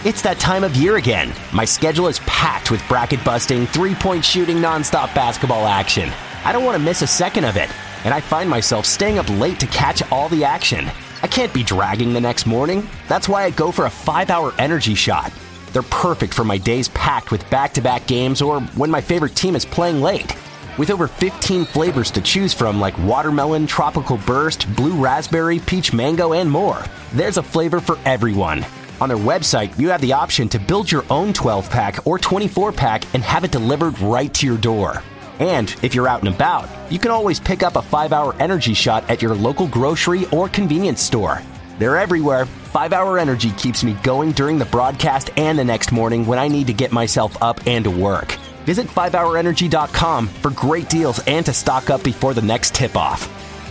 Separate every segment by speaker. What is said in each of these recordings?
Speaker 1: It's that time of year again. My schedule is packed with bracket-busting, three-point shooting, nonstop basketball action. I don't want to miss a second of it, and I find myself staying up late to catch all the action. I can't be dragging the next morning. That's why I go for a 5-hour energy shot. They're perfect for my days packed with back-to-back games or when my favorite team is playing late. With over 15 flavors to choose from like watermelon, tropical burst, blue raspberry, peach mango, and more, there's a flavor for everyone. On their website, you have the option to build your own 12-pack or 24-pack and have it delivered right to your door. And if you're out and about, you can always pick up a 5-hour energy shot at your local grocery or convenience store. They're everywhere. 5-hour energy keeps me going during the broadcast and the next morning when I need to get myself up and to work. Visit 5hourenergy.com for great deals and to stock up before the next tip-off.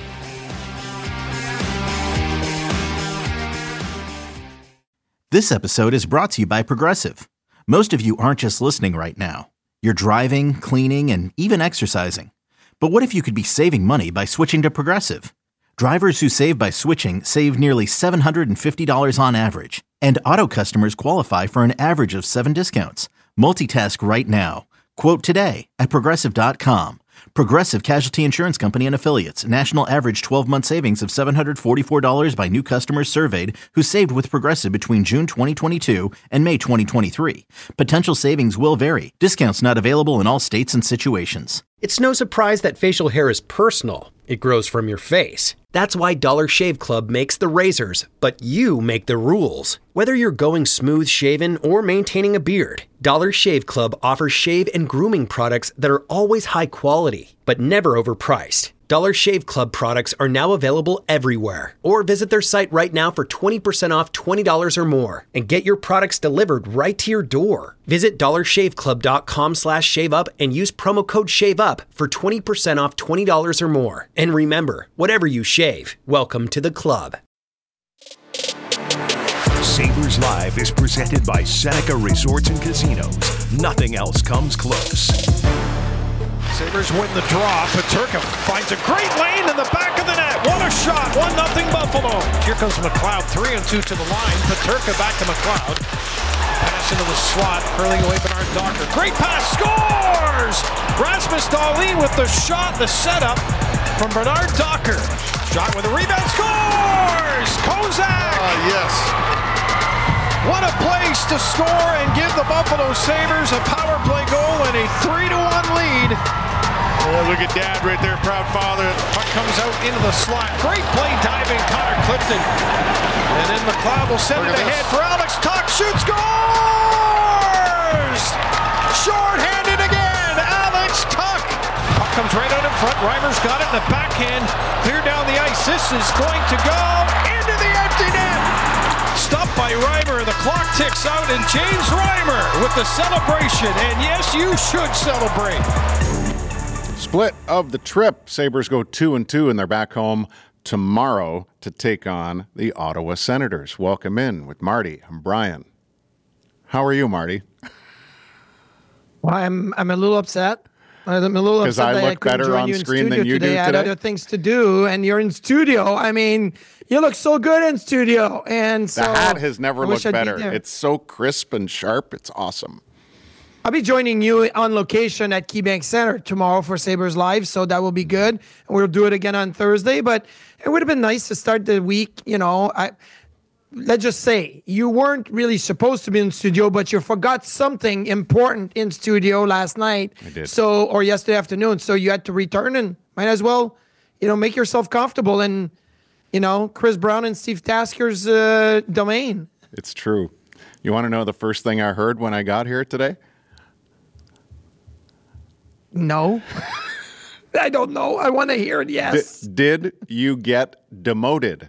Speaker 2: This episode is brought to you by Progressive. Most of you aren't just listening right now. You're driving, cleaning, and even exercising. But what if you could be saving money by switching to Progressive? Drivers who save by switching save nearly $750 on average. And auto customers qualify for an average of 7 discounts. Multitask right now. Quote today at Progressive.com. Progressive Casualty Insurance Company and Affiliates. National average 12-month savings of $744 by new customers surveyed who saved with Progressive between June 2022 and May 2023. Potential savings will vary. Discounts not available in all states and situations.
Speaker 3: It's no surprise that facial hair is personal. It grows from your face. That's why Dollar Shave Club makes the razors, but you make the rules. Whether you're going smooth shaven or maintaining a beard, Dollar Shave Club offers shave and grooming products that are always high quality, but never overpriced. Dollar Shave Club products are now available everywhere. Or visit their site right now for 20% off $20 or more and get your products delivered right to your door. Visit dollarshaveclub.com/shaveup and use promo code SHAVEUP for 20% off $20 or more. And remember, whatever you shave, welcome to the club.
Speaker 4: Sabres Live is presented by Seneca Resorts and Casinos. Nothing else comes close.
Speaker 5: Sabres win the draw. Peterka finds a great lane in the back of the net. What a shot. 1-0 Buffalo. Here comes McLeod. 3-2 to the line. Peterka back to McLeod. Pass into the slot. Curling away Bernard Docker. Great pass. Scores! Rasmus Dahlin with the shot. The setup from Bernard Docker. Shot with a rebound. Scores! Kozak!
Speaker 6: Yes.
Speaker 5: What a place to score and give the Buffalo Sabres a power play goal and a 3-1 lead.
Speaker 6: Oh, look at Dad right there, proud father.
Speaker 5: Puck comes out into the slot. Great play diving, Connor Clifton. And then McLeod will send it ahead for Alex Tuch. Shoots, scores! Short-handed again, Alex Tuch. Puck comes right out in front. Reimer's got it in the backhand. Clear down the ice. This is going to go into the empty net. Stopped by Reimer. The clock ticks out, and James Reimer with the celebration. And yes, you should celebrate.
Speaker 6: Split of the trip. Sabres go 2-2, and they're back home tomorrow to take on the Ottawa Senators. Welcome in with Marty and Brian. How are you, Marty?
Speaker 7: Well, I'm a little upset. I'm a little upset
Speaker 6: that I look better on screen than you do today.
Speaker 7: I had other things to do, and you're in studio. I mean, you look so good in studio, and so
Speaker 6: the hat has never looked better. It's so crisp and sharp. It's awesome.
Speaker 7: I'll be joining you on location at KeyBank Center tomorrow for Sabres Live, so that will be good. And we'll do it again on Thursday, but it would have been nice to start the week. You know, let's just say you weren't really supposed to be in studio, but you forgot something important in studio last night.
Speaker 6: I did.
Speaker 7: Or yesterday afternoon. So you had to return, and might as well, make yourself comfortable in, Chris Brown and Steve Tasker's domain.
Speaker 6: It's true. You want to know the first thing I heard when I got here today?
Speaker 7: No. I don't know. I want to hear it, yes.
Speaker 6: Did you get demoted?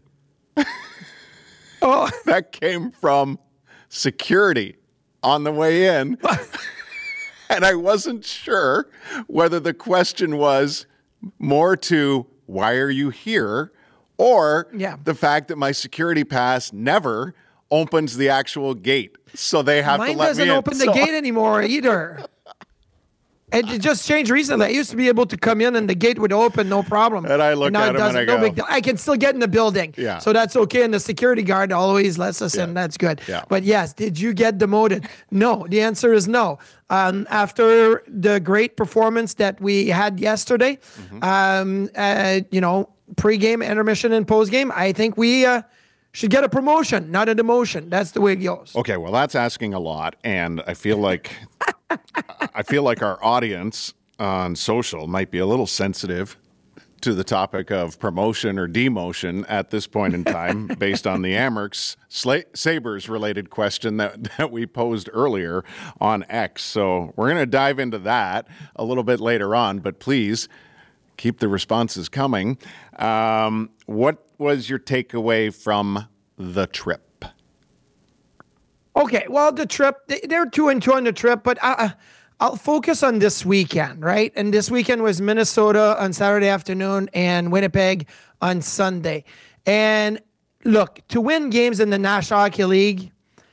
Speaker 7: Oh,
Speaker 6: that came from security on the way in. And I wasn't sure whether the question was more to why are you here or the fact that my security pass never opens the actual gate. So they have to let me in.
Speaker 7: Mine doesn't open the gate anymore either. It just changed recently. I used to be able to come in and the gate would open, no problem.
Speaker 6: And I look
Speaker 7: now
Speaker 6: at him and I go,
Speaker 7: no big deal. I can still get in the building.
Speaker 6: Yeah.
Speaker 7: So that's okay. And the security guard always lets us in. That's good.
Speaker 6: Yeah.
Speaker 7: But yes, did you get demoted? No. The answer is no. After the great performance that we had yesterday, pregame, intermission, and postgame, I think we should get a promotion, not a demotion. That's the way it goes.
Speaker 6: Okay, well, that's asking a lot, and I feel like our audience on social might be a little sensitive to the topic of promotion or demotion at this point in time, based on the Amerks Sabres related question that we posed earlier on X. So we're going to dive into that a little bit later on, but please keep the responses coming. What was your takeaway from the trip?
Speaker 7: Okay, well, the trip, they're 2-2 on the trip, but I'll focus on this weekend, right? And this weekend was Minnesota on Saturday afternoon and Winnipeg on Sunday. And look, to win games in the National Hockey League,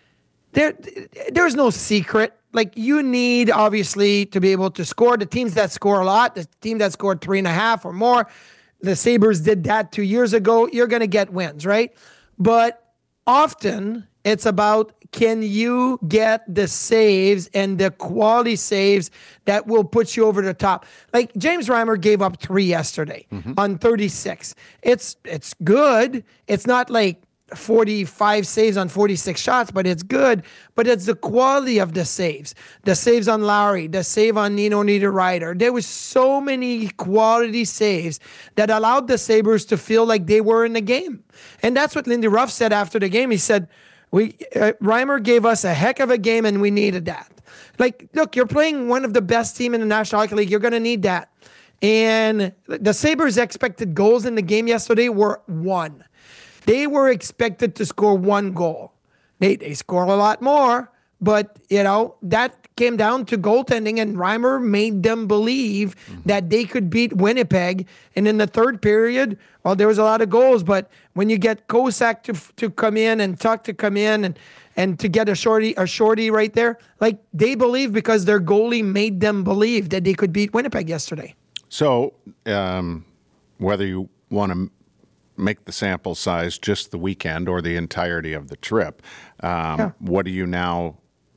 Speaker 7: there's no secret. Like, you need, obviously, to be able to score. The teams that score a lot, the team that scored 3.5 or more, the Sabres did that 2 years ago, you're going to get wins, right? But often it's about, can you get the saves and the quality saves that will put you over the top? Like, James Reimer gave up 3 yesterday on 36. It's good. It's not like 45 saves on 46 shots, but it's good. But it's the quality of the saves. The saves on Lowry, the save on Nino Niederreiter. There was so many quality saves that allowed the Sabres to feel like they were in the game. And that's what Lindy Ruff said after the game. He said, Reimer gave us a heck of a game and we needed that. Like, look, you're playing one of the best teams in the National Hockey League. You're going to need that. And the Sabres' expected goals in the game yesterday were 1. They were expected to score 1 goal. They score a lot more, but, that came down to goaltending, and Reimer made them believe that they could beat Winnipeg. And in the third period, well, there was a lot of goals, but when you get Kosak to come in and Tuck to come in and to get a shorty right there, like, they believe because their goalie made them believe that they could beat Winnipeg yesterday.
Speaker 6: So, whether you want to make the sample size just the weekend or the entirety of the trip, what do you now,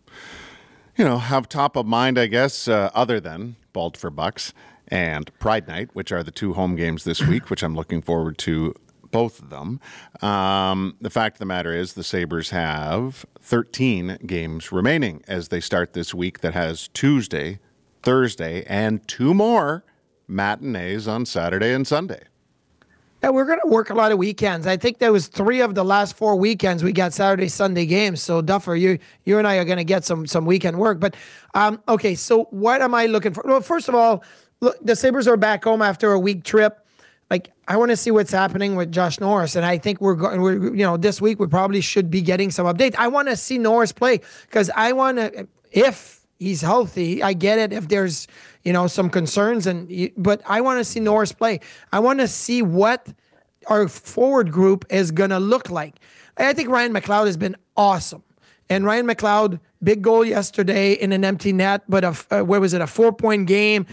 Speaker 6: have top of mind, I guess, other than Bald for Bucks and Pride Night, which are the 2 home games this week, which I'm looking forward to both of them. The fact of the matter is the Sabres have 13 games remaining as they start this week that has Tuesday, Thursday, and 2 more matinees on Saturday and Sunday.
Speaker 7: Yeah, we're going to work a lot of weekends. I think there was 3 of the last 4 weekends we got Saturday, Sunday games. So, Duffer, you and I are going to get some weekend work. But, okay, so what am I looking for? Well, first of all, look, the Sabres are back home after a week trip. Like, I want to see what's happening with Josh Norris. And I think we're this week we probably should be getting some updates. I want to see Norris play because I want to, if he's healthy, I get it if there's, some concerns, but I want to see Norris play. I want to see what our forward group is going to look like. I think Ryan McLeod has been awesome. And Ryan McLeod, big goal yesterday in an empty net, but a 4-point game.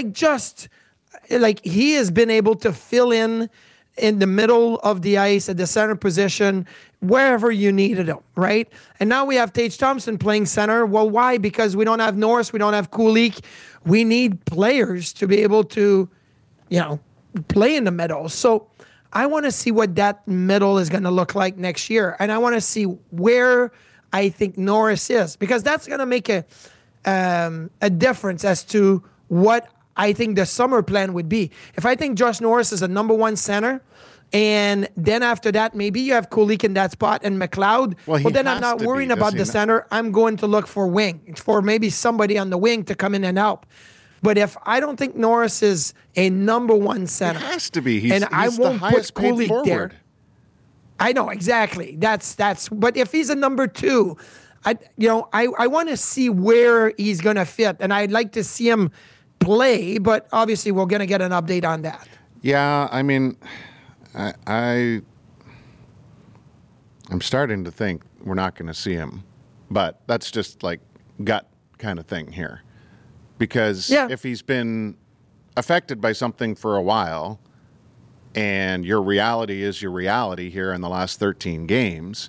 Speaker 7: He has been able to fill in the middle of the ice at the center position, wherever you needed him, right? And now we have Tage Thompson playing center. Well, why? Because we don't have Norris, we don't have Kulich. We need players to be able to, play in the middle. So I want to see what that middle is going to look like next year. And I want to see where I think Norris is, because that's going to make a difference as to what I think the summer plan would be. If I think Josh Norris is a number 1 center, and then after that, maybe you have Kulich in that spot and McLeod. Well, then I'm not worrying about the center. I'm going to look for wing, for maybe somebody on the wing to come in and help. But if I don't think Norris is a number 1 center,
Speaker 6: it has to be.
Speaker 7: He's I won't
Speaker 6: the highest
Speaker 7: put Kulich
Speaker 6: forward
Speaker 7: there. I know exactly. That's. But if he's a number 2, I want to see where he's going to fit, and I'd like to see him play. But obviously, we're going to get an update on that.
Speaker 6: Yeah, I mean, I'm starting to think we're not going to see him, but that's just like gut kind of thing here. Because if he's been affected by something for a while and your reality is your reality here in the last 13 games,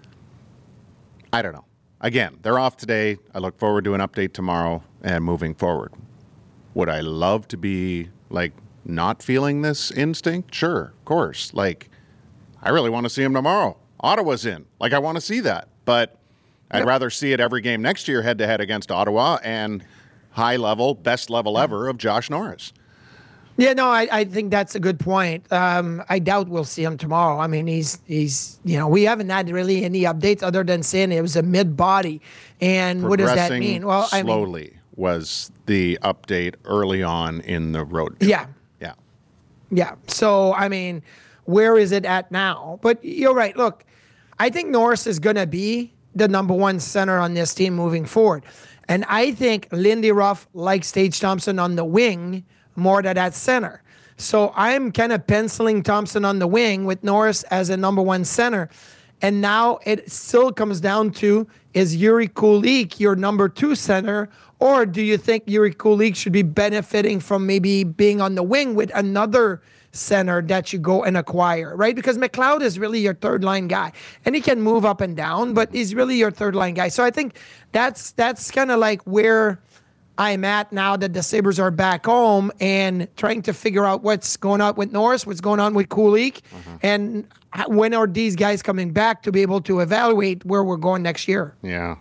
Speaker 6: I don't know. Again, they're off today. I look forward to an update tomorrow and moving forward. Would I love to be, like, not feeling this instinct? Sure, of course. Like, I really want to see him tomorrow. Ottawa's in. Like, I want to see that. But I'd rather see it every game next year head-to-head against Ottawa and high level, best level ever of Josh Norris.
Speaker 7: Yeah, no, I think that's a good point. I doubt we'll see him tomorrow. I mean, he's we haven't had really any updates other than saying it was a mid-body. And what does that mean? Well,
Speaker 6: slowly was the update early on in the road trip.
Speaker 7: Yeah.
Speaker 6: Yeah.
Speaker 7: Yeah. So, I mean, where is it at now? But you're right. Look, I think Norris is going to be the number one center on this team moving forward. And I think Lindy Ruff likes Tage Thompson on the wing more than at center. So I'm kind of penciling Thompson on the wing with Norris as a number one center. And now it still comes down to, is Yuri Kulich your number two center? Or do you think Yuri Kulich should be benefiting from maybe being on the wing with another center that you go and acquire, right? Because McLeod is really your third line guy. And he can move up and down, but he's really your third line guy. So I think that's kind of like where I'm at now that the Sabres are back home and trying to figure out what's going on with Norris, what's going on with Kulich, and when are these guys coming back to be able to evaluate where we're going next year.
Speaker 6: Yeah.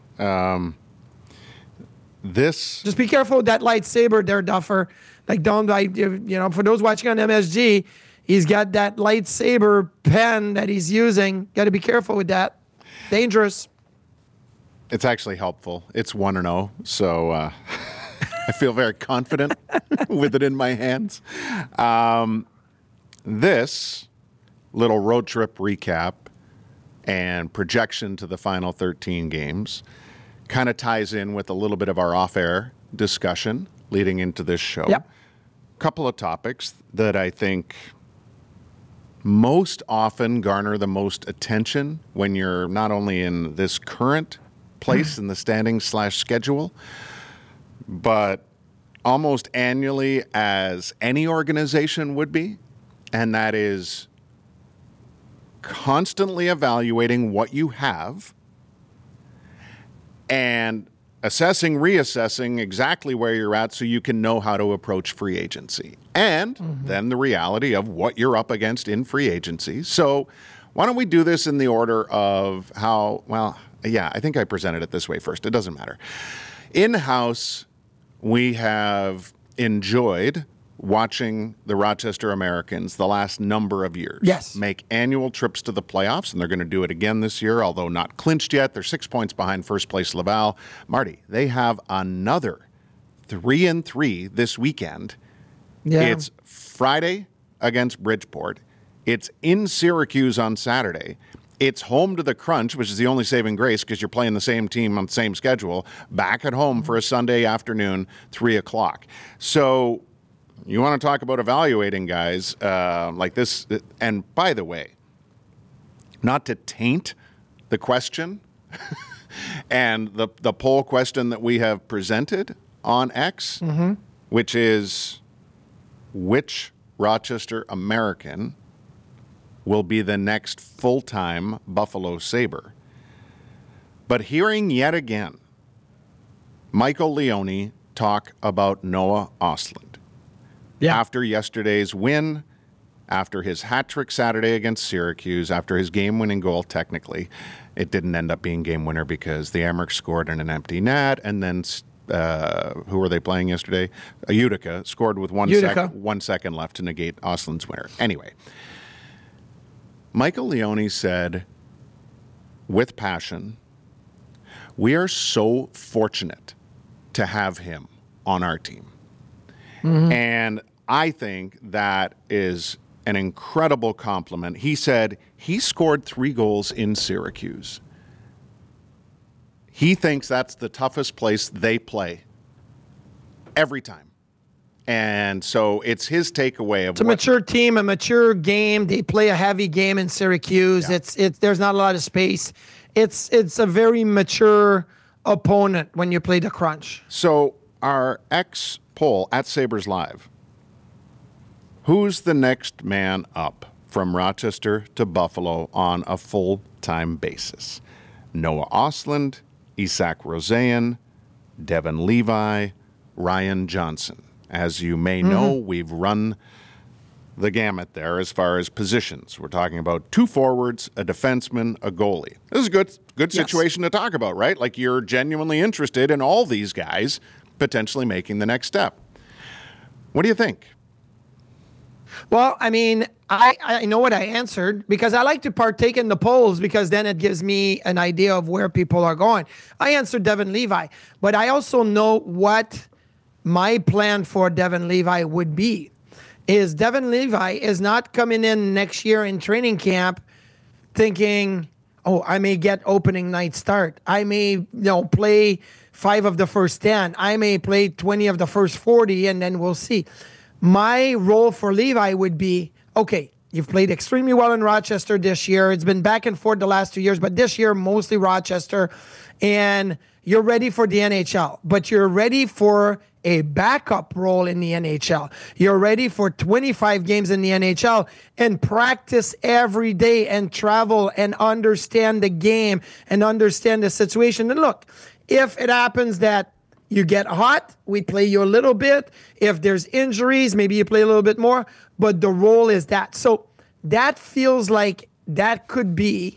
Speaker 7: Just be careful with that lightsaber there, Duffer. Like, don't, for those watching on MSG, he's got that lightsaber pen that he's using. Got to be careful with that. Dangerous.
Speaker 6: It's actually helpful. It's 1-0, so I feel very confident with it in my hands. This little road trip recap and projection to the final 13 games kind of ties in with a little bit of our off-air discussion leading into this show.
Speaker 7: Yep.
Speaker 6: Couple of topics that I think most often garner the most attention when you're not only in this current place in the standings/schedule, but almost annually as any organization would be, and that is constantly evaluating what you have and assessing, reassessing exactly where you're at so you can know how to approach free agency. And then the reality of what you're up against in free agency. So why don't we do this in the order of how, I think I presented it this way first. It doesn't matter. In-house, we have enjoyed watching the Rochester Americans the last number of years.
Speaker 7: Yes.
Speaker 6: Make annual trips to the playoffs, and they're going to do it again this year, although not clinched yet. They're 6 points behind first place Laval. Marty, they have another 3-3 this weekend.
Speaker 7: Yeah.
Speaker 6: It's Friday against Bridgeport. It's in Syracuse on Saturday. It's home to the Crunch, which is the only saving grace because you're playing the same team on the same schedule, back at home for a Sunday afternoon, 3 o'clock. So you want to talk about evaluating guys like this. And by the way, not to taint the question and the poll question that we have presented on X, which is which Rochester American will be the next full-time Buffalo Sabre. But hearing yet again Michael Leone talk about Noah Ostlund after yesterday's win, after his hat trick Saturday against Syracuse, after his game-winning goal, technically. It didn't end up being game winner because the Amerks scored in an empty net, and then who were they playing yesterday? Utica scored with 1 second left to negate Ostlund's winner. Anyway, Michael Leone said, with passion, we are so fortunate to have him on our team. And I think that is an incredible compliment. He said he scored 3 goals in Syracuse. He thinks that's the toughest place they play every time. And so it's his takeaway of
Speaker 7: it's a mature team, a mature game. They play a heavy game in Syracuse.
Speaker 6: Yeah.
Speaker 7: It's there's not a lot of space. It's a very mature opponent when you play the Crunch.
Speaker 6: So our X poll at Sabres Live, who's the next man up from Rochester to Buffalo on a full-time basis? Noah Ostlund, Isak Rosén, Devon Levi, Ryan Johnson. As you may know, we've run the gamut there as far as positions. We're talking about 2 forwards, a defenseman, a goalie. This is a good situation to talk about, right? Like, you're genuinely interested in all these guys potentially making the next step. What do you think?
Speaker 7: Well, I mean, I know what I answered because I like to partake in the polls because then it gives me an idea of where people are going. I answered Devon Levi, but I also know what my plan for Devon Levi would be. Is Devon Levi is not coming in next year in training camp thinking, oh, I may get opening night start. I may, play 5 of the first 10. I may play 20 of the first 40, and then we'll see. My role for Levi would be, okay, you've played extremely well in Rochester this year. It's been back and forth the last 2 years, but this year, mostly Rochester. And you're ready for the NHL, but you're ready for a backup role in the NHL. You're ready for 25 games in the NHL and practice every day and travel and understand the game and understand the situation. And look, if it happens that you get hot, we play you a little bit. If there's injuries, maybe you play a little bit more, but the role is that. So that feels like that could be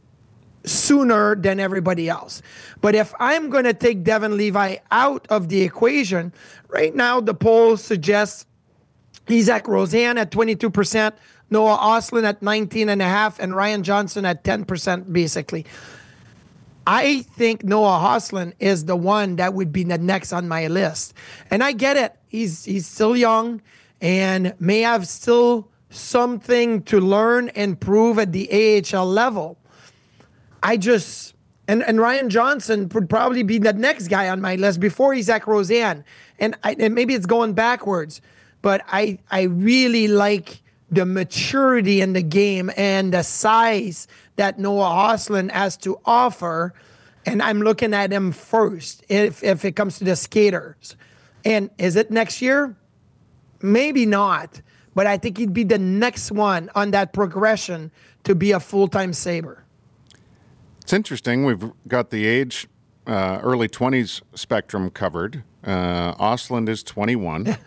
Speaker 7: sooner than everybody else. But if I'm going to take Devon Levi out of the equation, right now the poll suggests Isak Rosén at 22%, Noah Ostlund at 19.5%, and Ryan Johnson at 10%, basically. I think Noah Ostlund is the one that would be the next on my list. And I get it. He's still young and may have still something to learn and prove at the AHL level. And Ryan Johnson would probably be the next guy on my list before Isak Rosén. And maybe it's going backwards, but I really like the maturity in the game and the size that Noah Ostlund has to offer. And I'm looking at him first if it comes to the skaters. And is it next year? Maybe not. But I think he'd be the next one on that progression to be a full-time Sabre.
Speaker 6: It's interesting. We've got the age, early 20s spectrum covered. Ostlund is 21.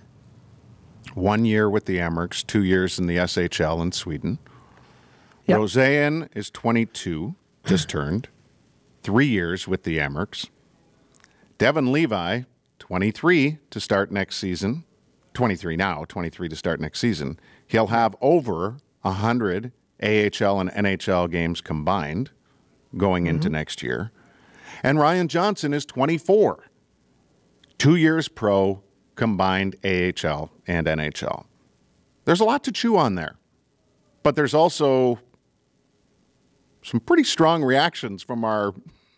Speaker 6: 1 year with the Amerks, 2 years in the SHL in Sweden. Yep. Rosén is 22, just turned. 3 years with the Amerks. Devon Levi, 23 to start next season. 23 now, 23 to start next season. He'll have over 100 AHL and NHL games combined going into next year. And Ryan Johnson is 24. 2 years pro, combined AHL and NHL. There's a lot to chew on there. But there's also some pretty strong reactions from our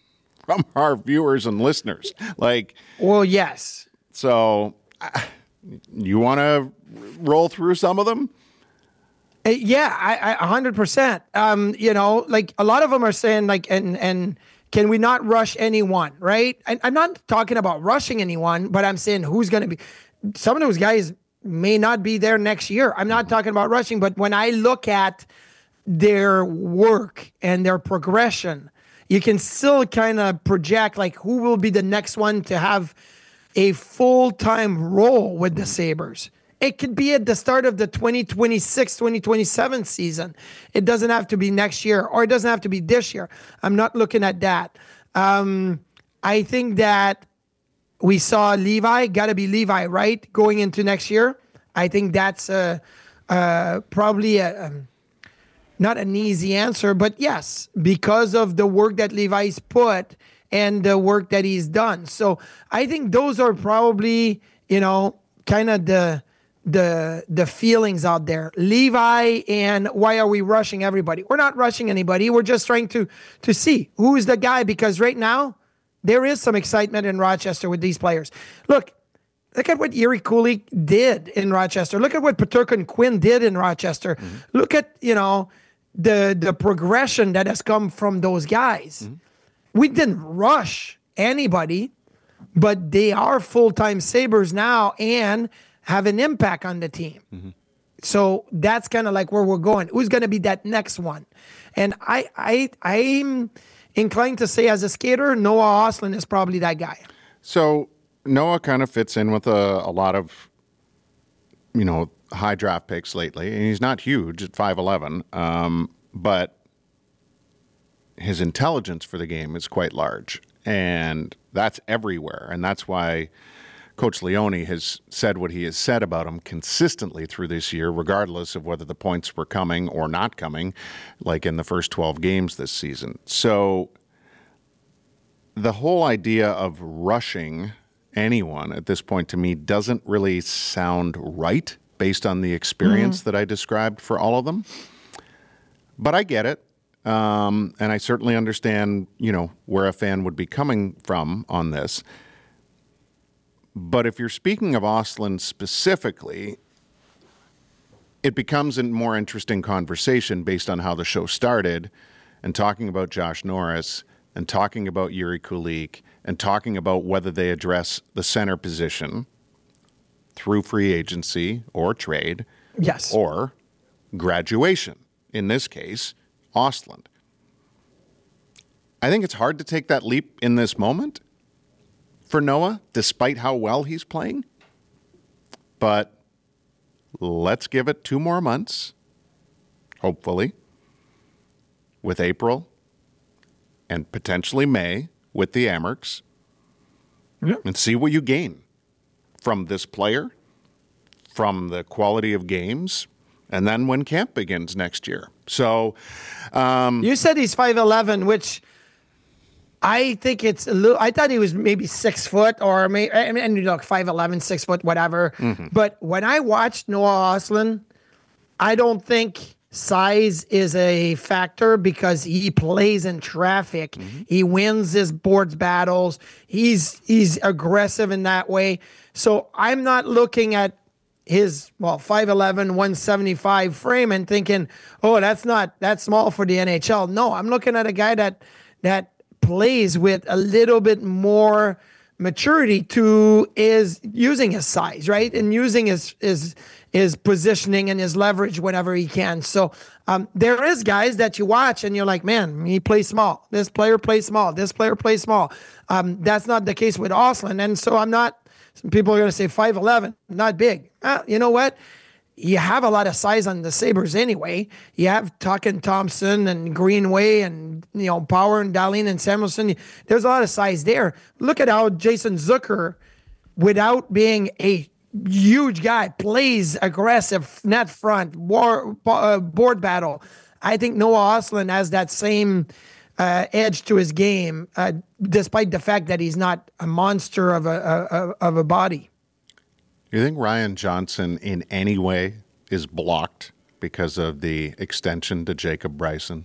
Speaker 6: viewers and listeners.
Speaker 7: Well, yes.
Speaker 6: So you want to roll through some of them?
Speaker 7: Yeah, I 100%. A lot of them are saying and can we not rush anyone, right? I'm not talking about rushing anyone, but I'm saying who's going to be. Some of those guys may not be there next year. I'm not talking about rushing, but when I look at their work and their progression, you can still kind of project who will be the next one to have a full-time role with the Sabres. It could be at the start of the 2026, 2027 season. It doesn't have to be next year, or it doesn't have to be this year. I'm not looking at that. I think that we saw Levi, got to be Levi, right, going into next year. I think that's probably not an easy answer, but yes, because of the work that Levi's put and the work that he's done. So I think those are probably, kind of the feelings out there. Levi, and why are we rushing everybody? We're not rushing anybody. We're just trying to see who is the guy, because right now there is some excitement in Rochester with these players. Look at what Yuri Kulik did in Rochester. Look at what Peterka and Quinn did in Rochester. Mm-hmm. Look at, the progression that has come from those guys. Mm-hmm. We didn't rush anybody. but they are full-time Sabres now and have an impact on the team. Mm-hmm. So that's kind of like where we're going. Who's going to be that next one? And I'm inclined to say, as a skater, Noah Ostlund is probably that guy.
Speaker 6: So Noah kind of fits in with a lot of, high draft picks lately. And he's not huge at 5'11", but his intelligence for the game is quite large. And that's everywhere. And that's why Coach Leone has said what he has said about him consistently through this year, regardless of whether the points were coming or not coming, like in the first 12 games this season. So the whole idea of rushing anyone at this point to me doesn't really sound right based on the experience that I described for all of them. But I get it. And I certainly understand, where a fan would be coming from on this. But if you're speaking of Ostlund specifically, it becomes a more interesting conversation based on how the show started and talking about Josh Norris and talking about Yuri Kulik and talking about whether they address the center position through free agency or trade.
Speaker 7: Yes.
Speaker 6: Or graduation. In this case, Ostlund. I think it's hard to take that leap in this moment for Noah, despite how well he's playing. But let's give it 2 more months, hopefully, with April and potentially May with the Amerks, and see what you gain from this player, from the quality of games, and then when camp begins next year. So
Speaker 7: you said he's 5'11", which I think it's a little. I thought he was maybe 6 foot, or maybe 5'11", 6 foot, whatever. Mm-hmm. But when I watched Noah Ostlund, I don't think size is a factor because he plays in traffic. Mm-hmm. He wins his boards battles. He's aggressive in that way. So I'm not looking at his 5'11", 175 frame and thinking, oh, that's not that small for the NHL. No, I'm looking at a guy that plays with a little bit more maturity is using his size, right? And using his positioning and his leverage whenever he can. So there is guys that you watch and you're like, man, he plays small. This player plays small. This player plays small. That's not the case with Ostlund. And so some people are going to say 5'11", not big. You know what? You have a lot of size on the Sabres anyway. You have Tucken Thompson and Greenway and, Power and Dahlin and Samuelsson. There's a lot of size there. Look at how Jason Zucker, without being a huge guy, plays aggressive, net front, board battle. I think Noah Ostlund has that same edge to his game, despite the fact that he's not a monster of a body.
Speaker 6: Do you think Ryan Johnson in any way is blocked because of the extension to Jacob Bryson?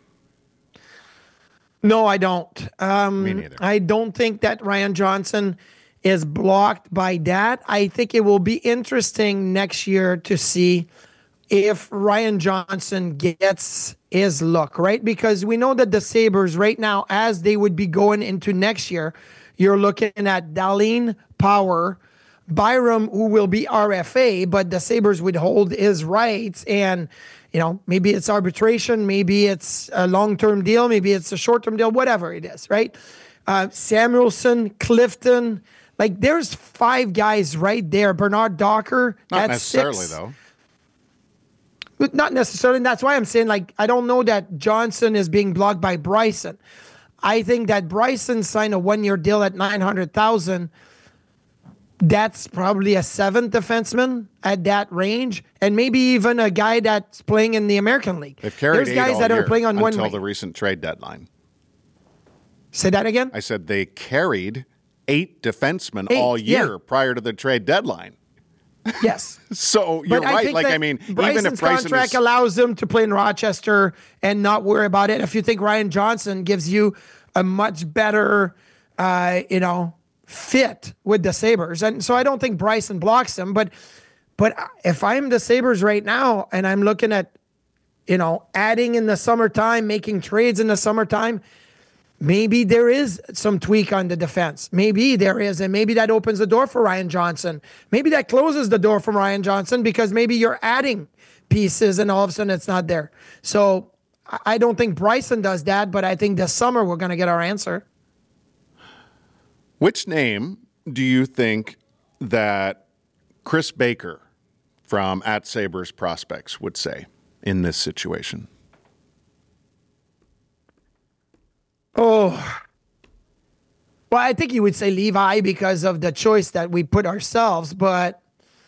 Speaker 7: No, I don't.
Speaker 6: Me neither.
Speaker 7: I don't think that Ryan Johnson is blocked by that. I think it will be interesting next year to see if Ryan Johnson gets his look, right? Because we know that the Sabres right now, as they would be going into next year, you're looking at Dahlin, Power, Byram, who will be RFA, but the Sabres would hold his rights. And, maybe it's arbitration, maybe it's a long-term deal, maybe it's a short-term deal, whatever it is, right? Samuelsson, Clifton, there's 5 guys right there. Bernard Docker,
Speaker 6: Not
Speaker 7: that's
Speaker 6: necessarily,
Speaker 7: 6.
Speaker 6: though.
Speaker 7: Not necessarily. And that's why I'm saying, I don't know that Johnson is being blocked by Bryson. I think that Bryson signed a 1-year deal at $900,000. That's probably a 7th defenseman at that range, and maybe even a guy that's playing in the American League.
Speaker 6: They've carried
Speaker 7: There's guys that are playing on one
Speaker 6: until
Speaker 7: line.
Speaker 6: the recent trade deadline.
Speaker 7: Say that again?
Speaker 6: I said they carried 8 defensemen all year prior to the trade deadline.
Speaker 7: Yes.
Speaker 6: So you're right. Even if
Speaker 7: Bryson's contract allows him to play in Rochester and not worry about it. If you think Ryan Johnson gives you a much better, fit with the Sabres. And so I don't think Bryson blocks him, but if I'm the Sabres right now and I'm looking at, adding in the summertime, making trades in the summertime, maybe there is some tweak on the defense. Maybe there is, and maybe that opens the door for Ryan Johnson. Maybe that closes the door from Ryan Johnson because maybe you're adding pieces and all of a sudden it's not there. So I don't think Bryson does that, but I think this summer we're going to get our answer.
Speaker 6: Which name do you think that Chris Baker from @Sabres Prospects would say in this situation?
Speaker 7: Oh, well, I think you would say Levi because of the choice that we put ourselves, but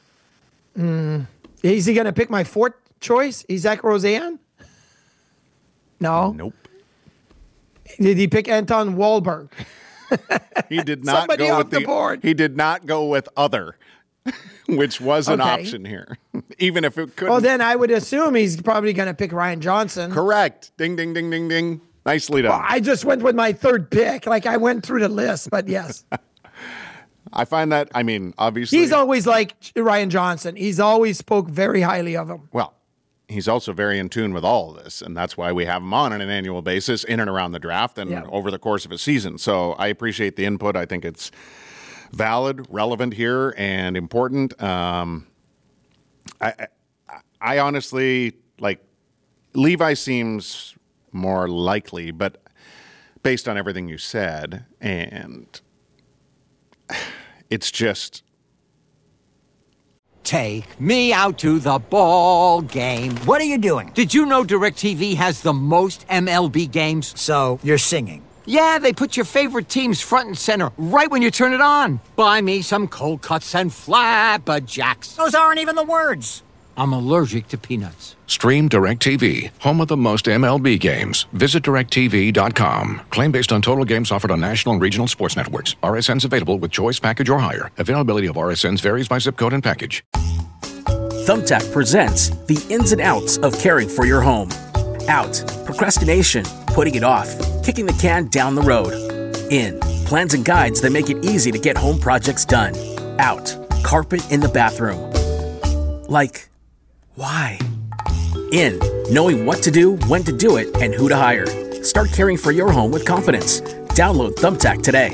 Speaker 7: is he going to pick my fourth choice, Isaac Roseanne? No.
Speaker 6: Nope.
Speaker 7: Did he pick Anton Wahlberg?
Speaker 6: He did not
Speaker 7: Somebody
Speaker 6: go
Speaker 7: off
Speaker 6: with
Speaker 7: the board.
Speaker 6: He did not go with other, which was an option here, even if it couldn't.
Speaker 7: Well, then I would assume he's probably going to pick Ryan Johnson.
Speaker 6: Correct. Ding, ding, ding, ding, ding. Nicely done.
Speaker 7: Well, I just went with my third pick. Like I went through the list, but yes.
Speaker 6: I find that, I mean, obviously.
Speaker 7: He's always like Ryan Johnson. He's always spoke very highly of him.
Speaker 6: Well, he's also very in tune with all of this, and that's why we have him on an annual basis in and around the draft and over the course of a season. So I appreciate the input. I think it's valid, relevant here, and important. I honestly, like, Levi seems more likely, but based on everything you said, and it's just...
Speaker 8: Take me out to the ball game.
Speaker 9: What are you doing?
Speaker 8: Did you know DirecTV has the most MLB games?
Speaker 9: So, you're singing.
Speaker 8: Yeah, they put your favorite teams front and center right when you turn it on. Buy me some cold cuts and flapjacks.
Speaker 9: Those aren't even the words.
Speaker 8: I'm allergic to peanuts.
Speaker 10: Stream DirecTV, home of the most MLB games. Visit DirecTV.com. Claim based on total games offered on national and regional sports networks. RSNs available with choice package or higher. Availability of RSNs varies by zip code and package.
Speaker 11: Thumbtack presents the ins and outs of caring for your home. Out, procrastination, putting it off, kicking the can down the road. In, plans and guides that make it easy to get home projects done. Out, carpet in the bathroom. Like, why? In, knowing what to do, when to do it, and who to hire. Start caring for your home with confidence. Download Thumbtack today.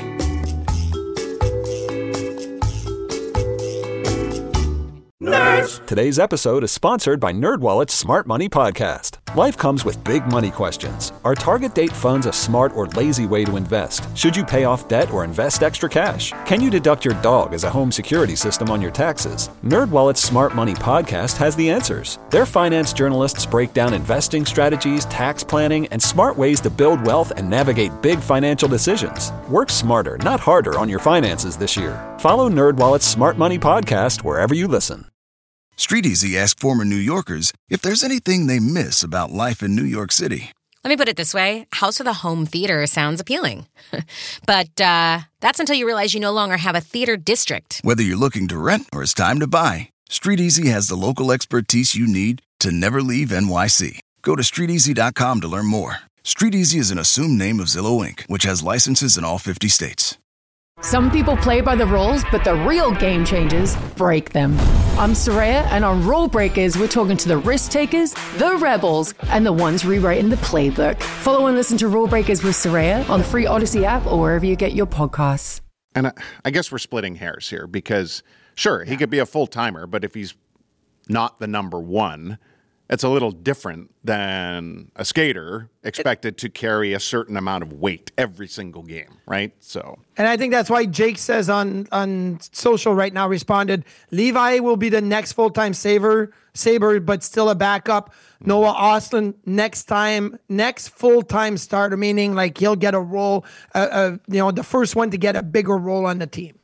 Speaker 12: Nerds! Today's episode is sponsored by NerdWallet's Smart Money Podcast. Life comes with big money questions. Are target date funds a smart or lazy way to invest? Should you pay off debt or invest extra cash? Can you deduct your dog as a home security system on your taxes? NerdWallet's Smart Money Podcast has the answers. Their finance journalists break down investing strategies, tax planning, and smart ways to build wealth and navigate big financial decisions. Work smarter, not harder on your finances this year. Follow NerdWallet's Smart Money Podcast wherever you listen.
Speaker 13: StreetEasy asked former New Yorkers if there's anything they miss about life in New York City.
Speaker 14: Let me put it this way. House with a home theater sounds appealing. But that's until you realize you no longer have a theater district.
Speaker 13: Whether you're looking to rent or it's time to buy, StreetEasy has the local expertise you need to never leave NYC. Go to StreetEasy.com to learn more. StreetEasy is an assumed name of Zillow Inc., which has licenses in all 50 states.
Speaker 15: Some people play by the rules, but the real game changers break them. I'm Soraya, and on Rule Breakers, we're talking to the risk takers, the rebels, and the ones rewriting the playbook. Follow and listen to Rule Breakers with Soraya on the free Odyssey app or wherever you get your podcasts.
Speaker 6: And I guess we're splitting hairs here because, sure, he could be a full-timer, but if he's not the number one, it's a little different than a skater expected to carry a certain amount of weight every single game, right? So,
Speaker 7: and I think that's why Jake says on social right now, responded, Levi will be the next full-time Sabre, but still a backup. Noah Ostlund next full-time starter, meaning like he'll get a role, the first one to get a bigger role on the team.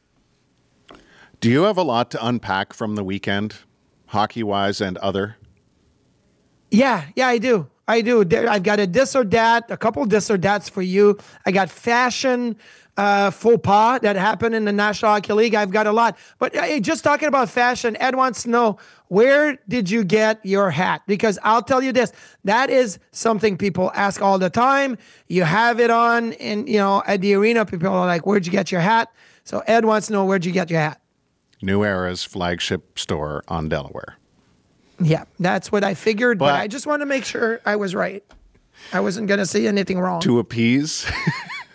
Speaker 6: Do you have a lot to unpack from the weekend, hockey-wise and other?
Speaker 7: Yeah, I do. I've got a this or that, a couple this or that's for you. I got fashion faux pas that happened in the National Hockey League. I've got a lot. But just talking about fashion, Ed wants to know, where did you get your hat? Because I'll tell you this, that is something people ask all the time. You have it on at the arena. People are like, where'd you get your hat? So Ed wants to know, where'd you get your hat?
Speaker 6: New Era's flagship store on Delaware.
Speaker 7: Yeah, that's what I figured, but I just want to make sure I was right. I wasn't going to say anything wrong.
Speaker 6: To appease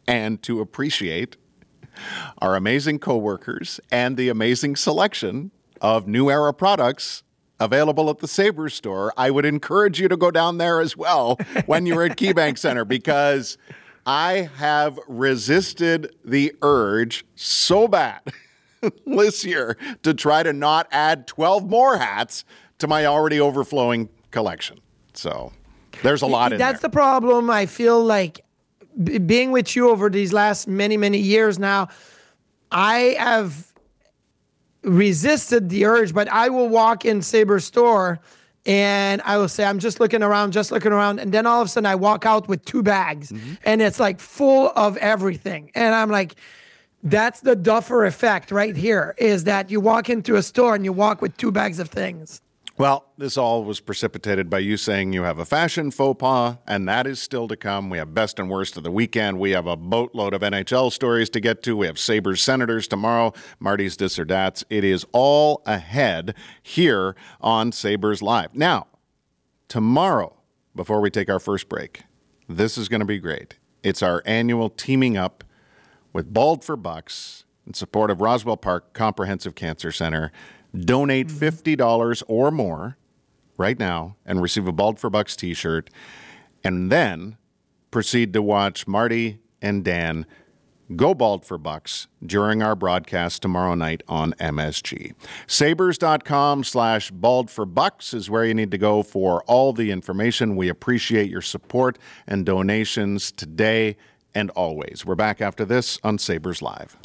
Speaker 6: and to appreciate our amazing coworkers and the amazing selection of New Era products available at the Sabres store, I would encourage you to go down there as well when you're at KeyBank Center, because I have resisted the urge so bad this year to try to not add 12 more hats to my already overflowing collection. So there's a lot in there.
Speaker 7: That's the problem. I feel like being with you over these last many, many years now, I have resisted the urge, but I will walk in Sabres store and I will say, I'm just looking around. And then all of a sudden I walk out with 2 bags and it's like full of everything. And I'm like, that's the Duffer effect right here, is that you walk into a store and you walk with 2 bags of things.
Speaker 6: Well, this all was precipitated by you saying you have a fashion faux pas, and that is still to come. We have best and worst of the weekend. We have a boatload of NHL stories to get to. We have Sabres Senators tomorrow, Marty's Dis or Dats. It is all ahead here on Sabres Live. Now, tomorrow, before we take our first break, this is going to be great. It's our annual teaming up with Bald for Bucks in support of Roswell Park Comprehensive Cancer Center. Donate $50 or more right now and receive a Bald for Bucks t-shirt, and then proceed to watch Marty and Dan go Bald for Bucks during our broadcast tomorrow night on MSG. Sabres.com/Bald for Bucks is where you need to go for all the information. We appreciate your support and donations today and always. We're back after this on Sabres Live.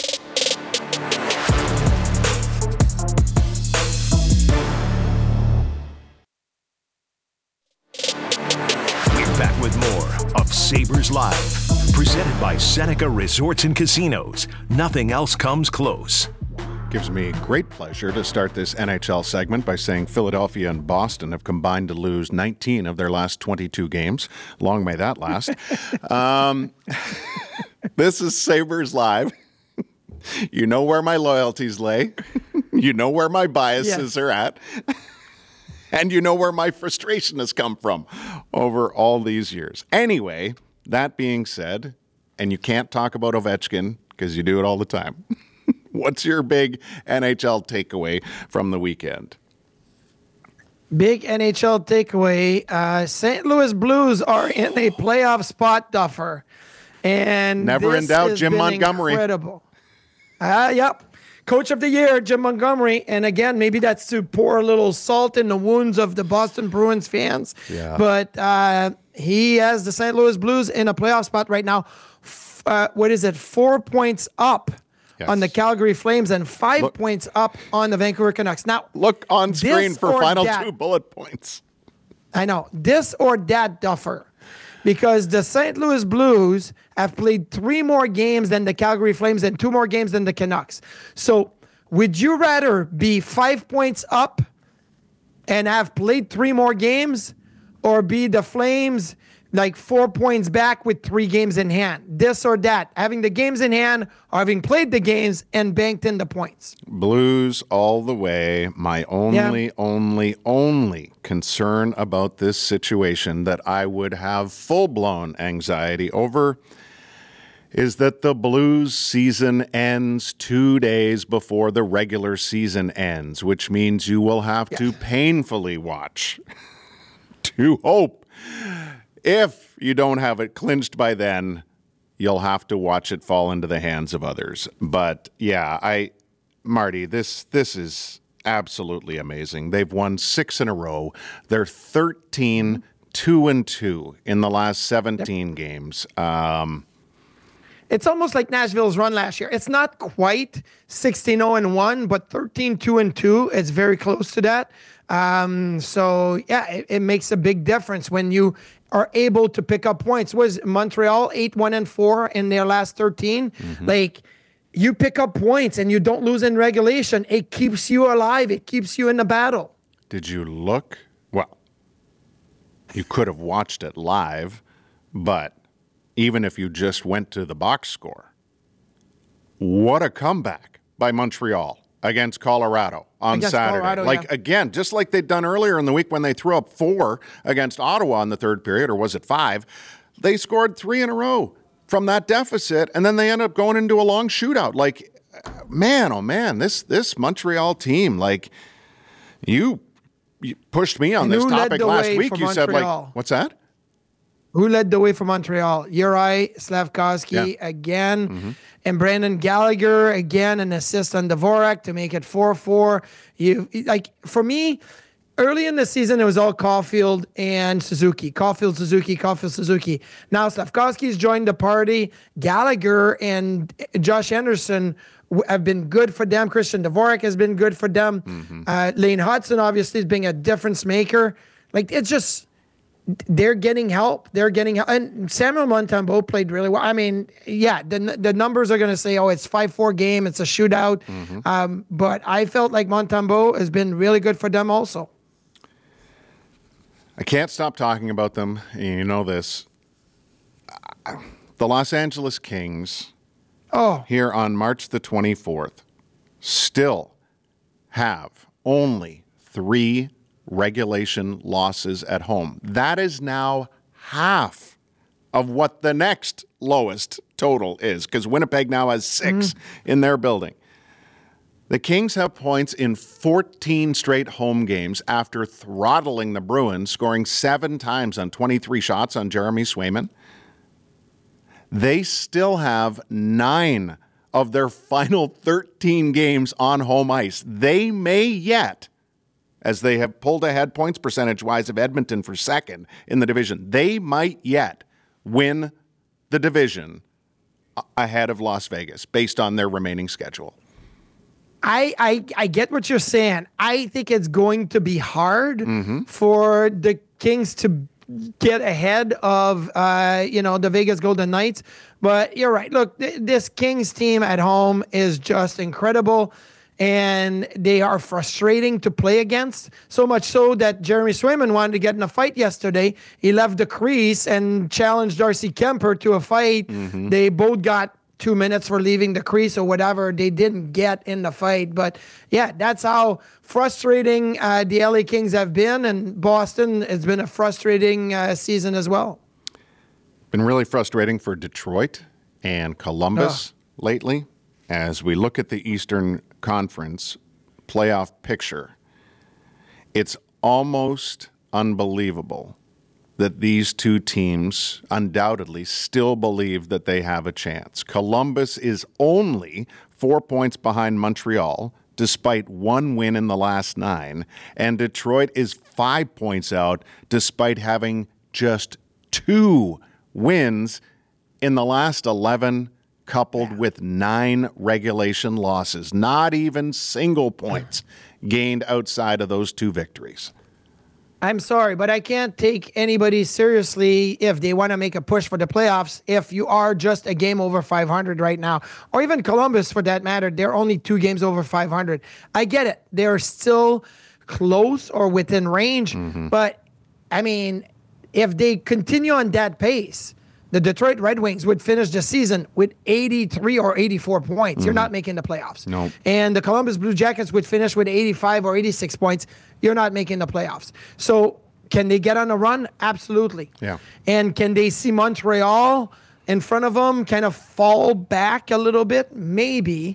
Speaker 4: Back with more of Sabres Live, presented by Seneca Resorts and Casinos. Nothing else comes close.
Speaker 6: Gives me great pleasure to start this NHL segment by saying Philadelphia and Boston have combined to lose 19 of their last 22 games. Long may that last. This is Sabres Live. You know where my loyalties lay. You know where my biases are at. And you know where my frustration has come from over all these years. Anyway, that being said, and you can't talk about Ovechkin because you do it all the time. What's your big NHL takeaway from the weekend?
Speaker 7: Big NHL takeaway. St. Louis Blues are in a playoff spot, Duffer. And
Speaker 6: never in doubt, Jim Montgomery.
Speaker 7: Incredible. Yep. Coach of the year, Jim Montgomery. And again, maybe that's to pour a little salt in the wounds of the Boston Bruins fans.
Speaker 6: Yeah.
Speaker 7: But he has the St. Louis Blues in a playoff spot right now. 4 points up on the Calgary Flames and 5 points up on the Vancouver Canucks. Now,
Speaker 6: look on screen for final 2 bullet points.
Speaker 7: I know. This or that, Duffer. Because the St. Louis Blues have played 3 more games than the Calgary Flames and 2 more games than the Canucks. So would you rather be 5 points up and have played 3 more games, or be the Flames like 4 points back with 3 games in hand? This or that. Having the games in hand or having played the games and banked in the points.
Speaker 6: Blues all the way. My only concern about this situation that I would have full-blown anxiety over is that the Blues season ends 2 days before the regular season ends, which means you will have to painfully watch to hope. If you don't have it clinched by then, you'll have to watch it fall into the hands of others. But yeah, Marty, this is absolutely amazing. They've won 6 in a row. They're 13-2-2 in the last 17 games.
Speaker 7: It's almost like Nashville's run last year. It's not quite 16-0-1, but 13-2-2. It's very close to that. So yeah, it makes a big difference when you are able to pick up points. Was Montreal 8-1-4 in their last 13? Like, you pick up points and you don't lose in regulation. It keeps you alive. It keeps you in the battle.
Speaker 6: Did you look? Well, you could have watched it live, but even if you just went to the box score, what a comeback by Montreal against Colorado on Saturday.
Speaker 7: Colorado,
Speaker 6: again, just like they'd done earlier in the week when they threw up 4 against Ottawa in the third period, or was it 5? They scored 3 in a row. from that deficit, and then they end up going into a long shootout. Like, man, oh man, this Montreal team, like, you pushed me on this topic last week. You said, like, what's that?
Speaker 7: Who led the way for Montreal? Juraj Slafkovsky again, and Brandon Gallagher again, an assist on Dvorak to make it 4-4. For me, early in the season, it was all Caulfield and Suzuki. Caulfield, Suzuki. Now Slafkovsky's joined the party. Gallagher and Josh Anderson have been good for them. Christian Dvorak has been good for them. Lane Hudson, obviously, is being a difference maker. Like, it's just... They're getting help. And Samuel Montembeault played really well. I mean, yeah, the numbers are going to say, it's 5-4 game. It's a shootout. But I felt like Montembeault has been really good for them also.
Speaker 6: I can't stop talking about them. You know this. The Los Angeles Kings, here on March the 24th, still have only 3 regulation losses at home. That is now half of what the next lowest total is, because Winnipeg now has 6 in their building. The Kings have points in 14 straight home games after throttling the Bruins, scoring 7 times on 23 shots on Jeremy Swayman. They still have 9 of their final 13 games on home ice. They may yet, as they have pulled ahead points percentage-wise of Edmonton for second in the division, they might yet win the division ahead of Las Vegas based on their remaining schedule.
Speaker 7: I get what you're saying. I think it's going to be hard for the Kings to get ahead of the Vegas Golden Knights. But you're right. Look, this Kings team at home is just incredible. And they are frustrating to play against, so much so that Jeremy Swayman wanted to get in a fight yesterday. He left the crease and challenged Darcy Kemper to a fight. They both got 2 minutes for leaving the crease or whatever. They didn't get in the fight. But, yeah, that's how frustrating the LA Kings have been. And Boston has been a frustrating season as well.
Speaker 6: Been really frustrating for Detroit and Columbus lately. As we look at the Eastern Conference playoff picture, it's almost unbelievable that these two teams undoubtedly still believe that they have a chance. Columbus is only 4 points behind Montreal, despite 1 win in the last 9, and Detroit is 5 points out, despite having just 2 wins in the last 11, coupled with 9 regulation losses. Not even single points gained outside of those 2 victories.
Speaker 7: I'm sorry, but I can't take anybody seriously if they want to make a push for the playoffs if you are just a game over 500 right now. Or even Columbus, for that matter, they're only 2 games over 500. I get it. They're still close or within range. But, I mean, if they continue on that pace, the Detroit Red Wings would finish the season with 83 or 84 points. You're not making the playoffs.
Speaker 6: No.
Speaker 7: And the Columbus Blue Jackets would finish with 85 or 86 points. You're not making the playoffs. So can they get on a run? Absolutely.
Speaker 6: Yeah.
Speaker 7: And can they see Montreal in front of them kind of fall back a little bit? Maybe.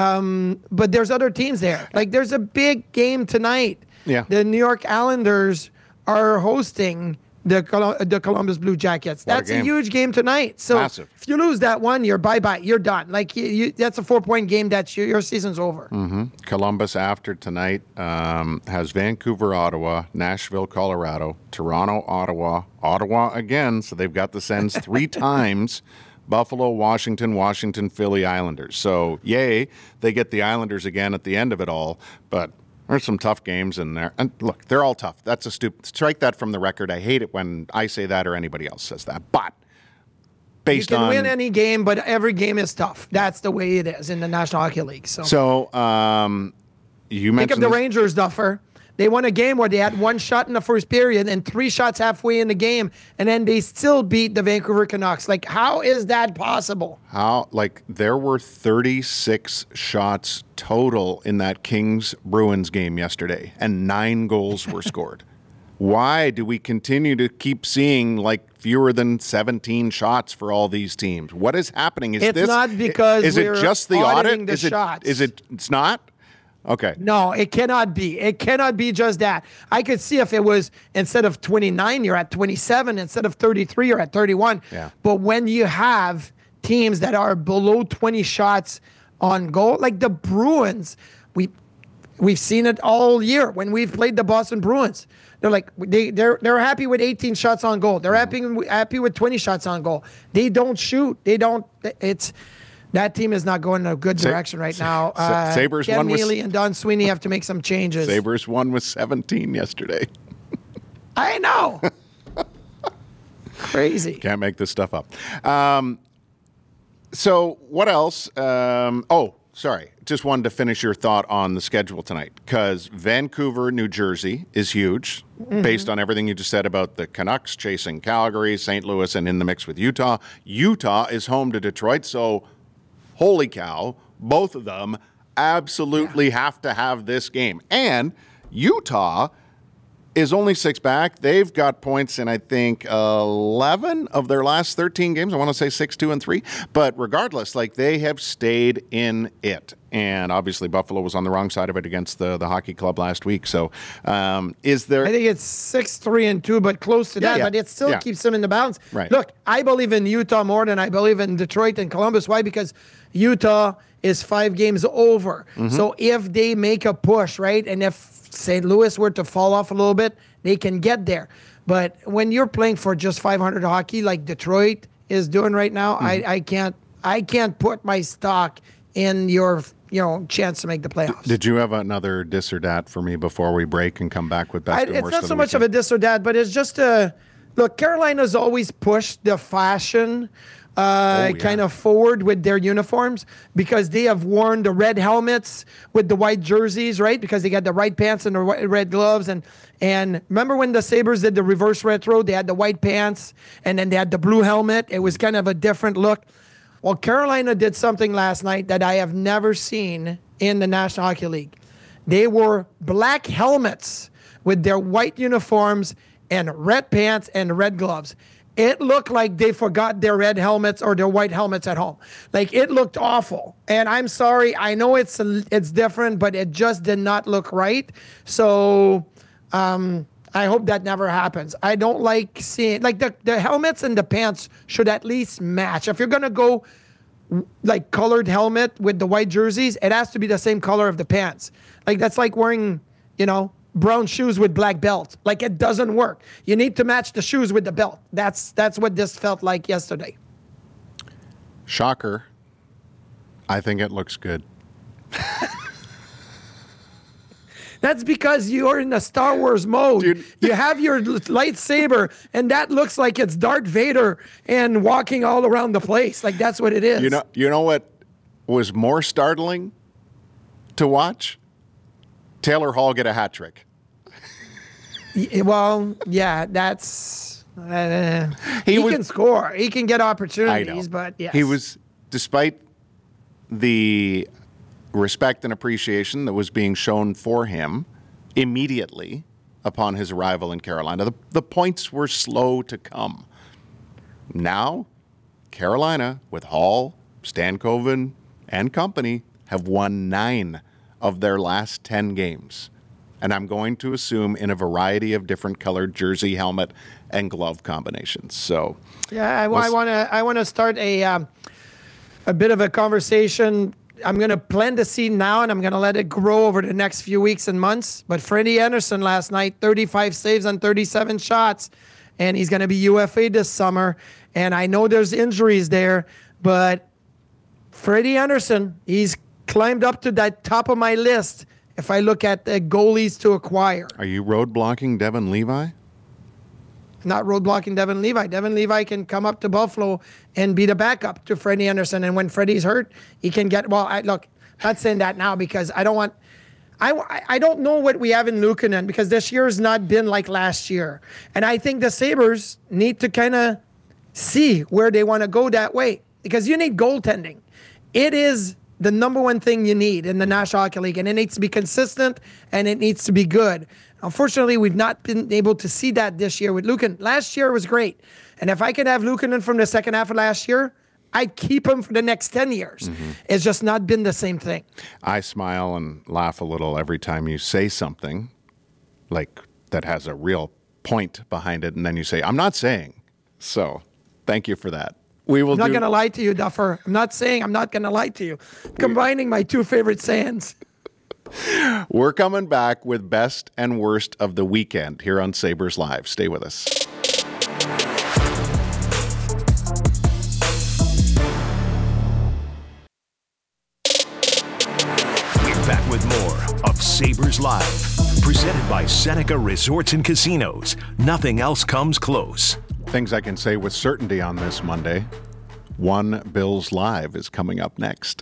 Speaker 7: But there's other teams there. Like, there's a big game tonight.
Speaker 6: Yeah.
Speaker 7: The New York Islanders are hosting the Columbus Blue Jackets. That's a huge game tonight. So
Speaker 6: massive.
Speaker 7: If you lose that one, you're bye-bye. You're done. Like, that's a 4-point game. That's your season's over.
Speaker 6: Columbus, after tonight, has Vancouver, Ottawa, Nashville, Colorado, Toronto, Ottawa again. So they've got the Sens 3 times. Buffalo, Washington, Philly, Islanders. So, yay, they get the Islanders again at the end of it all. But there's some tough games in there. And look, they're all tough. That's a stupid. Strike that from the record. I hate it when I say that or anybody else says that. But based on,
Speaker 7: you can win any game, but every game is tough. That's the way it is in the National Hockey League. So
Speaker 6: you mentioned
Speaker 7: think of the Rangers, Duffer. They won a game where they had 1 shot in the first period and 3 shots halfway in the game, and then they still beat the Vancouver Canucks. Like, how is that possible?
Speaker 6: There were 36 shots total in that Kings-Bruins game yesterday, and 9 goals were scored. Why do we continue to keep seeing, fewer than 17 shots for all these teams. What is happening?
Speaker 7: It's not because
Speaker 6: is it just the audit?
Speaker 7: Shots.
Speaker 6: It's not? Okay.
Speaker 7: No, it cannot be. It cannot be just that. I could see if it was instead of 29, you're at 27. Instead of 33, you're at 31.
Speaker 6: Yeah.
Speaker 7: But when you have teams that are below 20 shots on goal, like the Bruins, we've seen it all year when we've played the Boston Bruins. They're like they're happy with 18 shots on goal. They're happy with 20 shots on goal. They don't shoot. They don't. That team is not going in a good direction right now.
Speaker 6: Sabres
Speaker 7: Ken
Speaker 6: won
Speaker 7: Neely and Don Sweeney have to make some changes.
Speaker 6: Sabres won with 17 yesterday.
Speaker 7: I know. Crazy.
Speaker 6: Can't make this stuff up. So what else? Sorry. Just wanted to finish your thought on the schedule tonight, because Vancouver, New Jersey is huge based on everything you just said about the Canucks chasing Calgary, St. Louis, and in the mix with Utah. Utah is home to Detroit, so holy cow, both of them absolutely have to have this game. And Utah is only 6 back. They've got points in, I think, 11 of their last 13 games. I want to say 6-2-3. But regardless, they have stayed in it. And obviously Buffalo was on the wrong side of it against the hockey club last week. So is there...
Speaker 7: I think it's 6-3-2, but close to that. Yeah. But it still keeps them in the balance.
Speaker 6: Right.
Speaker 7: Look, I believe in Utah more than I believe in Detroit and Columbus. Why? Because Utah is 5 games over. So if they make a push, right, and if St. Louis were to fall off a little bit, they can get there. But when you're playing for just 500 hockey like Detroit is doing right now, I can't put my stock in your chance to make the playoffs.
Speaker 6: Did you have another this or that for me before we break and come back with best and worst?
Speaker 7: It's not so much of a this or that, but it's just look, Carolina's always pushed the fashion kind of forward with their uniforms, because they have worn the red helmets with the white jerseys, right? Because they got the white pants and the red gloves. And remember when the Sabres did the reverse retro, they had the white pants and then they had the blue helmet. It was kind of a different look. Well, Carolina did something last night that I have never seen in the National Hockey League. They wore black helmets with their white uniforms and red pants and red gloves. It looked like they forgot their red helmets or their white helmets at home. It looked awful. And I'm sorry, I know it's different, but it just did not look right. So I hope that never happens. I don't like seeing, the helmets and the pants should at least match. If you're going to go colored helmet with the white jerseys, it has to be the same color of the pants. That's like wearing, brown shoes with black belt. It doesn't work. You need to match the shoes with the belt. That's what this felt like yesterday.
Speaker 6: Shocker. I think it looks good.
Speaker 7: That's because you're in the Star Wars mode. Dude. You have your lightsaber, and that looks like it's Darth Vader and walking all around the place. That's what it is.
Speaker 6: You know what was more startling to watch? Taylor Hall get a hat trick.
Speaker 7: Well, yeah, that's he can score. He can get opportunities, but yes.
Speaker 6: He was, despite the respect and appreciation that was being shown for him immediately upon his arrival in Carolina, the points were slow to come. Now, Carolina, with Hall, Stankoven, and company, have won 9 of their last 10 games. And I'm going to assume in a variety of different colored jersey, helmet, and glove combinations. So,
Speaker 7: yeah, I want to start a bit of a conversation. I'm going to plant the seed now, and I'm going to let it grow over the next few weeks and months. But Freddie Anderson last night, 35 saves on 37 shots, and he's going to be UFA this summer. And I know there's injuries there, but Freddie Anderson, he's climbed up to that top of my list if I look at the goalies to acquire.
Speaker 6: Are you roadblocking Devin Levi?
Speaker 7: Not roadblocking Devin Levi. Devin Levi can come up to Buffalo and be the backup to Freddie Anderson. And when Freddie's hurt, he can get... Well, look, not saying that now because I don't want... I don't know what we have in Luukkonen because this year has not been like last year. And I think the Sabres need to kind of see where they want to go that way because you need goaltending. It is the number one thing you need in the National Hockey League, and it needs to be consistent, and it needs to be good. Unfortunately, we've not been able to see that this year with Luukkonen. Last year was great. And if I could have Luukkonen from the second half of last year, I'd keep him for the next 10 years. It's just not been the same thing.
Speaker 6: I smile and laugh a little every time you say something like that has a real point behind it, and then you say, I'm not saying. So thank you for that. I'm
Speaker 7: not going to lie to you, Duffer. I'm not saying I'm not going to lie to you. Combining my two favorite sayings.
Speaker 6: We're coming back with best and worst of the weekend here on Sabres Live. Stay with us.
Speaker 4: We're back with more of Sabres Live, presented by Seneca Resorts and Casinos. Nothing else comes close.
Speaker 6: Things I can say with certainty on this Monday. One Bills Live is coming up next.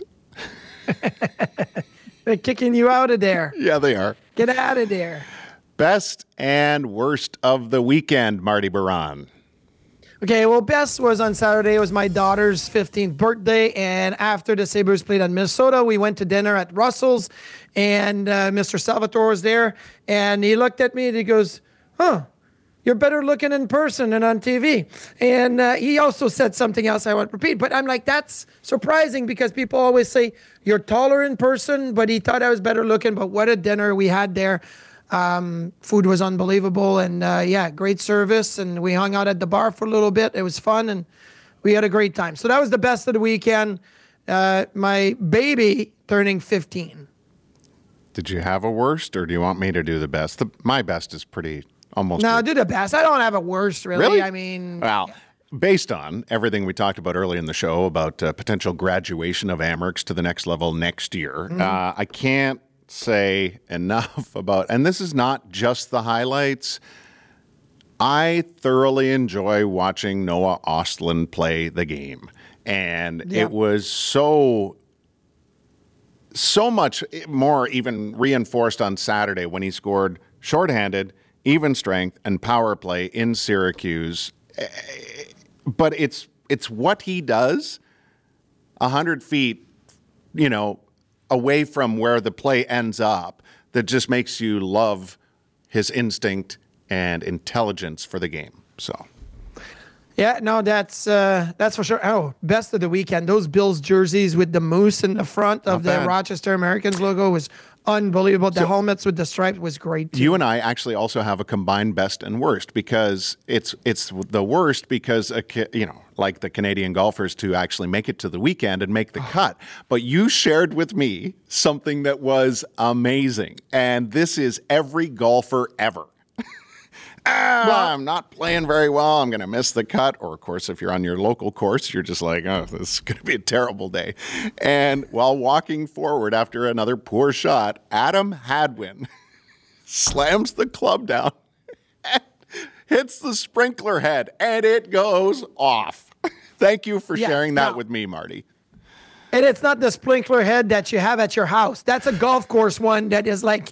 Speaker 7: They're kicking you out of there.
Speaker 6: Yeah, they are.
Speaker 7: Get out of there.
Speaker 6: Best and worst of the weekend, Marty Baron.
Speaker 7: Okay, well, best was on Saturday. It was my daughter's 15th birthday, and after the Sabres played on Minnesota, we went to dinner at Russell's, and Mr. Salvatore was there, and he looked at me and he goes, you're better looking in person than on TV. And he also said something else I won't repeat. But I'm like, that's surprising because people always say you're taller in person, but he thought I was better looking. But what a dinner we had there. Food was unbelievable. And great service. And we hung out at the bar for a little bit. It was fun. And we had a great time. So that was the best of the weekend. My baby turning 15.
Speaker 6: Did you have a worst or do you want me to do the best? My best is pretty... Almost.
Speaker 7: No, do the best. I don't have a worst, really. I mean,
Speaker 6: well, based on everything we talked about early in the show about potential graduation of Amerks to the next level next year, I can't say enough about, and this is not just the highlights. I thoroughly enjoy watching Noah Ostlund play the game, and it was so much more even reinforced on Saturday when he scored shorthanded, even strength, and power play in Syracuse. But it's what he does 100 feet, away from where the play ends up that just makes you love his instinct and intelligence for the game. So...
Speaker 7: yeah, no, that's for sure. Oh, best of the weekend. Those Bills jerseys with the moose in the front of the Rochester Americans logo was unbelievable. The helmets with the stripe was great too.
Speaker 6: You and I actually also have a combined best and worst because it's the worst because, like the Canadian golfers to actually make it to the weekend and make the cut. But you shared with me something that was amazing. And this is every golfer ever. I'm not playing very well. I'm going to miss the cut. Or, of course, if you're on your local course, you're just like, oh, this is going to be a terrible day. And while walking forward after another poor shot, Adam Hadwin slams the club down and hits the sprinkler head, and it goes off. Thank you for sharing that with me, Marty.
Speaker 7: And it's not the sprinkler head that you have at your house. That's a golf course one that is like,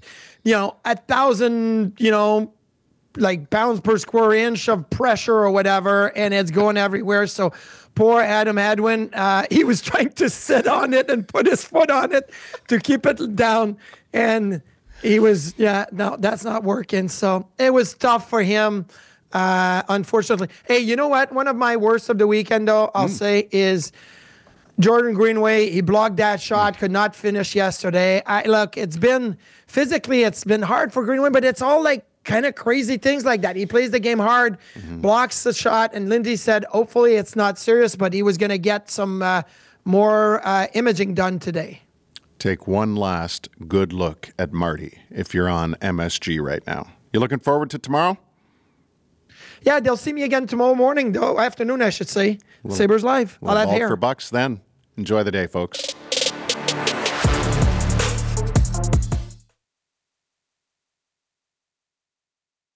Speaker 7: 1,000, like pounds per square inch of pressure or whatever, and it's going everywhere. So poor Adam Hadwin, he was trying to sit on it and put his foot on it to keep it down. And he was, no, that's not working. So it was tough for him, unfortunately. Hey, you know what? One of my worst of the weekend, though, I'll say is Jordan Greenway. He blocked that shot, could not finish yesterday. It's been hard for Greenway, but it's all like kind of crazy things like that. He plays the game hard, blocks the shot, and Lindy said hopefully it's not serious, but he was going to get some more imaging done today.
Speaker 6: Take one last good look at Marty if you're on MSG right now. You looking forward to tomorrow?
Speaker 7: Yeah, they'll see me again tomorrow morning, though, afternoon, I should say. Sabres Live. I'll have hair.
Speaker 6: For bucks then. Enjoy the day, folks.